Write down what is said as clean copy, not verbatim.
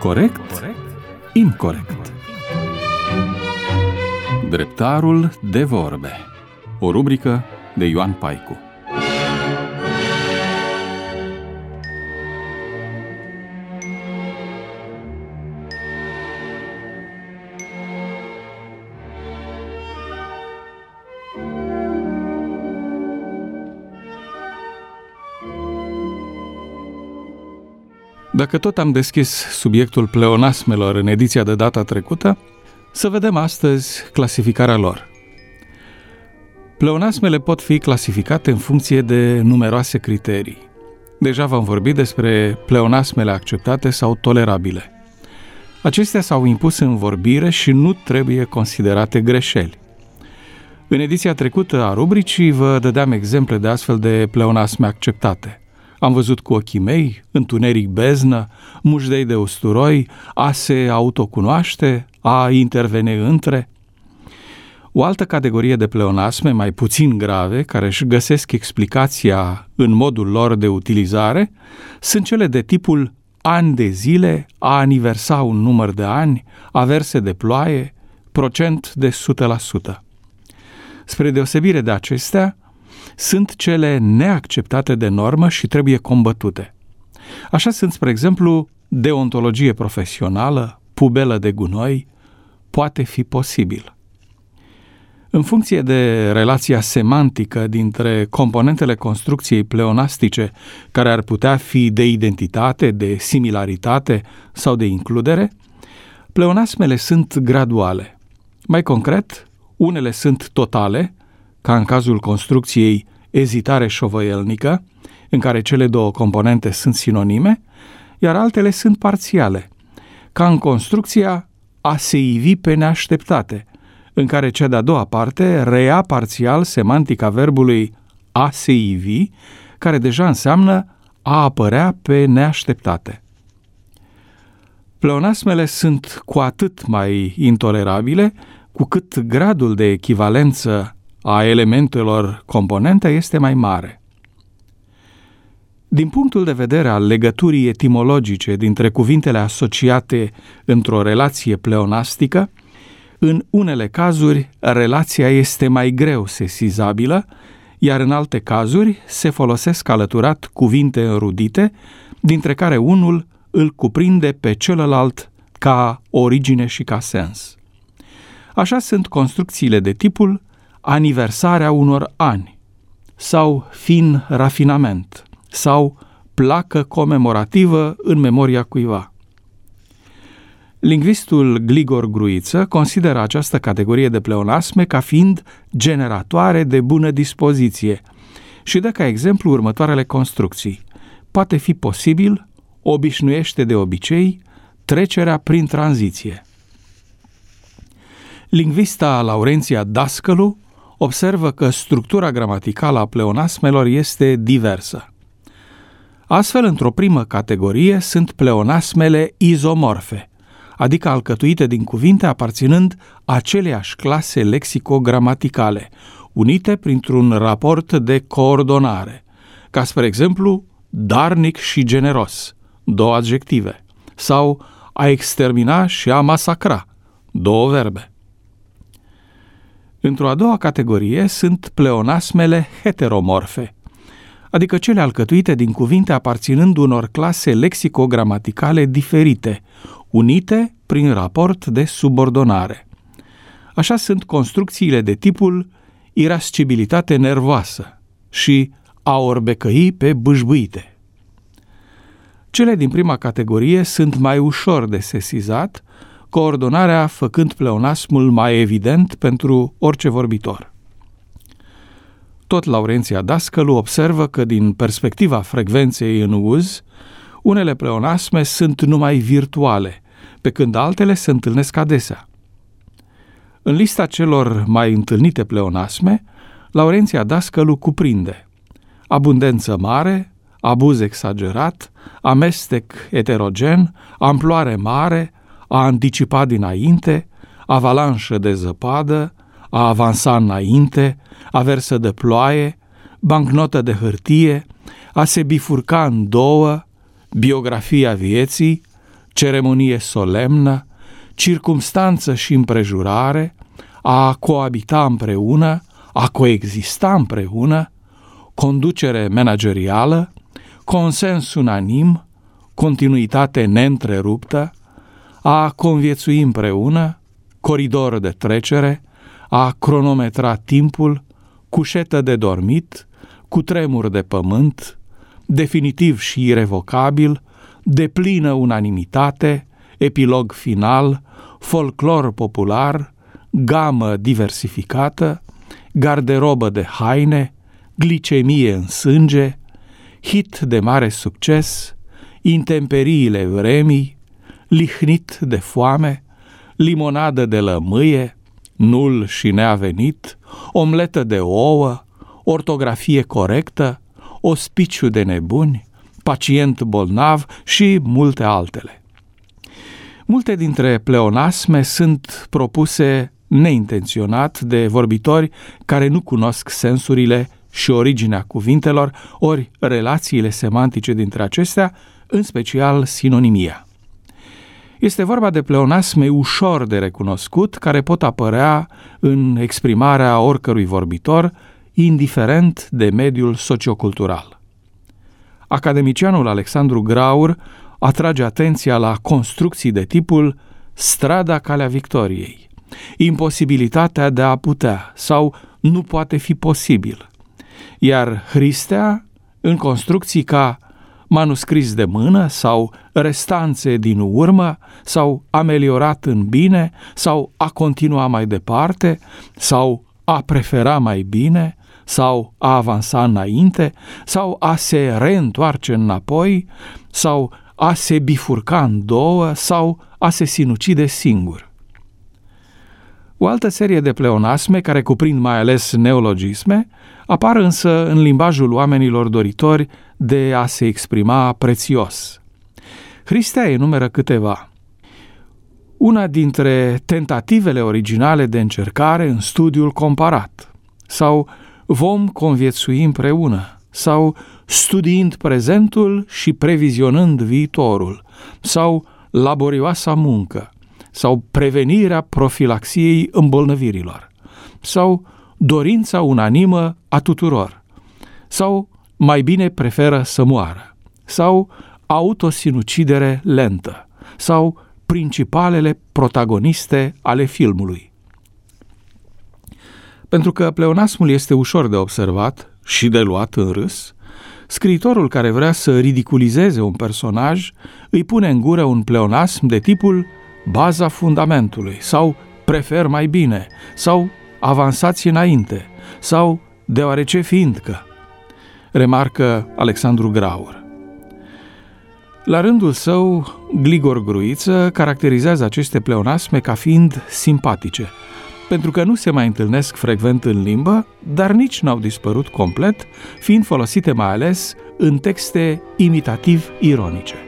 Corect? Incorect. Dreptarul de vorbe. O rubrică de Ioan Paicu. Dacă tot am deschis subiectul pleonasmelor în ediția de data trecută, să vedem astăzi clasificarea lor. Pleonasmele pot fi clasificate în funcție de numeroase criterii. Deja v-am vorbit despre pleonasmele acceptate sau tolerabile. Acestea s-au impus în vorbire și nu trebuie considerate greșeli. În ediția trecută a rubricii vă dădeam exemple de astfel de pleonasme acceptate. Am văzut cu ochii mei, întuneric beznă, mușdei de usturoi, a se autocunoaște, a interveni între. O altă categorie de pleonasme, mai puțin grave, care își găsesc explicația în modul lor de utilizare, sunt cele de tipul ani de zile, a aniversa un număr de ani, a verse de ploaie, procent de 100%. Spre deosebire de acestea, sunt cele neacceptate de normă și trebuie combătute. Așa sunt, spre exemplu, deontologie profesională, pubelă de gunoi, poate fi posibil. În funcție de relația semantică dintre componentele construcției pleonastice, care ar putea fi de identitate, de similaritate sau de includere, pleonasmele sunt graduale. Mai concret, unele sunt totale, ca în cazul construcției ezitare șovăielnică, în care cele două componente sunt sinonime, iar altele sunt parțiale, ca în construcția a se ivi pe neașteptate, în care cea de-a doua parte reia parțial semantica verbului a se ivi, care deja înseamnă a apărea pe neașteptate. Pleonasmele sunt cu atât mai intolerabile, cu cât gradul de echivalență a elementelor componente este mai mare. Din punctul de vedere al legăturii etimologice dintre cuvintele asociate într-o relație pleonastică, în unele cazuri relația este mai greu sesizabilă, iar în alte cazuri se folosesc alăturat cuvinte înrudite, dintre care unul îl cuprinde pe celălalt ca origine și ca sens. Așa sunt construcțiile de tipul aniversarea unor ani, sau fin rafinament, sau placă comemorativă în memoria cuiva. Lingvistul Gligor Gruiță consideră această categorie de pleonasme ca fiind generatoare de bună dispoziție și dă ca exemplu următoarele construcții. Poate fi posibil, obișnuiește de obicei, trecerea prin tranziție. Lingvista Laurenția Dascălu observă că structura gramaticală a pleonasmelor este diversă. Astfel, într-o primă categorie sunt pleonasmele izomorfe, adică alcătuite din cuvinte aparținând aceleiași clase lexico-gramaticale, unite printr-un raport de coordonare, ca spre exemplu darnic și generos, două adjective, sau a extermina și a masacra, două verbe. Într-o a doua categorie sunt pleonasmele heteromorfe, adică cele alcătuite din cuvinte aparținând unor clase lexico-gramaticale diferite, unite prin raport de subordonare. Așa sunt construcțiile de tipul irascibilitate nervoasă și a orbecăi pe bâșbâite. Cele din prima categorie sunt mai ușor de sesizat, coordonarea făcând pleonasmul mai evident pentru orice vorbitor. Tot Laurenția Dascălu observă că din perspectiva frecvenței în uz, unele pleonasme sunt numai virtuale, pe când altele se întâlnesc adesea. În lista celor mai întâlnite pleonasme, Laurenția Dascălu cuprinde abundență mare, abuz exagerat, amestec heterogen, amploare mare, a anticipa dinainte, avalanșă de zăpadă, a avansa înainte, a versă de ploaie, bancnotă de hârtie, a se bifurca în două, biografia vieții, ceremonie solemnă, circumstanță și împrejurare, a coabita împreună, a coexista împreună, conducere managerială, consens unanim, continuitate neîntreruptă, a conviețui împreună, coridor de trecere, a cronometra timpul, cușetă de dormit, cutremur de pământ, definitiv și irevocabil, deplină unanimitate, epilog final, folclor popular, gamă diversificată, garderobă de haine, glicemie în sânge, hit de mare succes, intemperiile vremii, lihnit de foame, limonadă de lămâie, nul și neavenit, omletă de ouă, ortografie corectă, ospiciu de nebuni, pacient bolnav și multe altele. Multe dintre pleonasme sunt propuse neintenționat de vorbitori care nu cunosc sensurile și originea cuvintelor, ori relațiile semantice dintre acestea, în special sinonimia. Este vorba de pleonasme ușor de recunoscut, care pot apărea în exprimarea oricărui vorbitor, indiferent de mediul sociocultural. Academicianul Alexandru Graur atrage atenția la construcții de tipul strada Calea Victoriei, imposibilitatea de a putea sau nu poate fi posibil, iar Hristea în construcții ca manuscris de mână sau restanțe din urmă sau ameliorat în bine sau a continua mai departe sau a prefera mai bine sau a avansa înainte sau a se reîntoarce înapoi sau a se bifurca în două sau a se sinucide singur. O altă serie de pleonasme, care cuprind mai ales neologisme, apar însă în limbajul oamenilor doritori de a se exprima prețios. Hristea enumeră câteva. Una dintre tentativele originale de încercare în studiul comparat, sau vom conviețui împreună, sau studiind prezentul și previzionând viitorul, sau laborioasa muncă, sau prevenirea profilaxiei îmbolnăvirilor, sau dorința unanimă a tuturor, sau mai bine preferă să moară, sau autosinucidere lentă, sau principalele protagoniste ale filmului. Pentru că pleonasmul este ușor de observat și de luat în râs, scriitorul care vrea să ridiculizeze un personaj îi pune în gură un pleonasm de tipul baza fundamentului, sau prefer mai bine, sau avansați înainte, sau deoarece fiindcă, remarcă Alexandru Graur. La rândul său, Gligor Gruiță caracterizează aceste pleonasme ca fiind simpatice, pentru că nu se mai întâlnesc frecvent în limbă, dar nici n-au dispărut complet, fiind folosite mai ales în texte imitativ-ironice.